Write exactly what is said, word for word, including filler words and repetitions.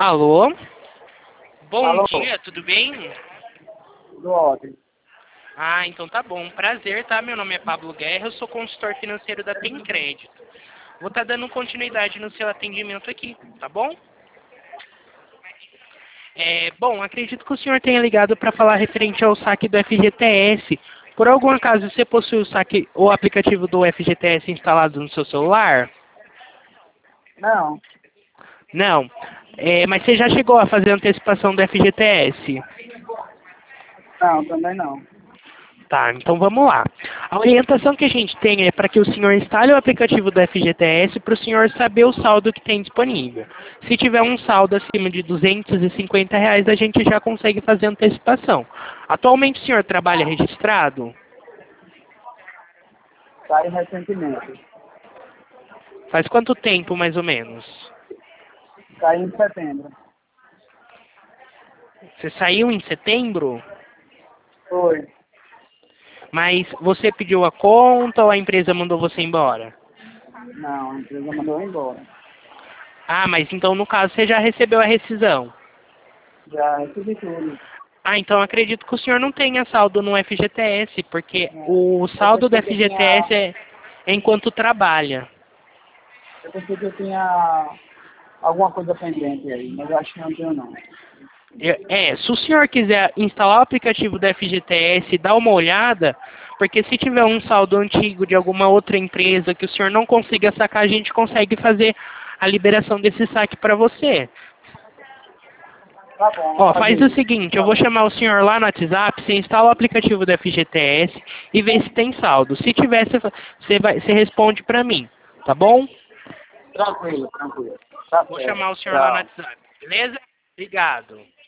Alô? Bom Alô? dia, tudo bem? Tudo ótimo. Ah, então tá bom. Prazer, tá? Meu nome é Pablo Guerra, eu sou consultor financeiro da Tem Crédito. Vou estar dando continuidade no seu atendimento aqui, tá bom? É, bom, acredito que o senhor tenha ligado para falar referente ao saque do F G T S. Por algum acaso você possui o saque, o aplicativo do F G T S instalado no seu celular? Não, Não. É, mas você já chegou a fazer a antecipação do F G T S? não, também não. Tá, então vamos lá. A orientação que a gente tem é para que o senhor instale o aplicativo do F G T S para o senhor saber o saldo que tem disponível. Se tiver um saldo acima de duzentos e cinquenta reais, a gente já consegue fazer antecipação. Atualmente o senhor trabalha registrado? Saí recentemente. Faz quanto tempo, mais ou menos? Saí em setembro. Você saiu em setembro? Foi. Mas você pediu a conta ou a empresa mandou você embora? Não, a empresa mandou eu embora. Ah, mas então no caso você já recebeu a rescisão. Já recebi tudo. Ah, então acredito que o senhor não tenha saldo no F G T S, porque É. o Eu saldo do pensei que eu F G T S tinha. é, é enquanto trabalha. Eu pensei que eu tinha alguma coisa pendente aí, mas eu acho que não tenho não. Eu- É, se o senhor quiser instalar o aplicativo do F G T S, dá uma olhada, porque se tiver um saldo antigo de alguma outra empresa que o senhor não consiga sacar, a gente consegue fazer a liberação desse saque para você. Tá bom, vou Ó, faz fazer o isso. seguinte, eu Tá vou bom. chamar o senhor lá no WhatsApp, você instala o aplicativo do F G T S e vê se tem saldo. Se tiver, você, fa- você, vai, você responde para mim, tá bom? Tranquilo, tranquilo. Tá Vou certo. chamar o senhor lá no Tchau. WhatsApp, beleza? Obrigado.